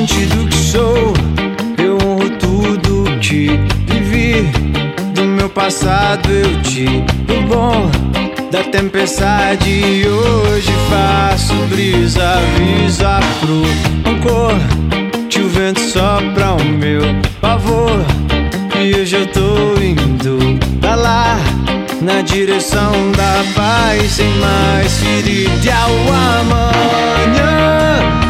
diante do que sou. Eu honro tudo que vivi. Do meu passado eu tiro o bom da tempestade e hoje faço brisa, avisa pro rancor que o vento sopra ao meu favor. E hoje eu tô indo pra lá, na direção da paz, sem mais ferida. E ao amanhã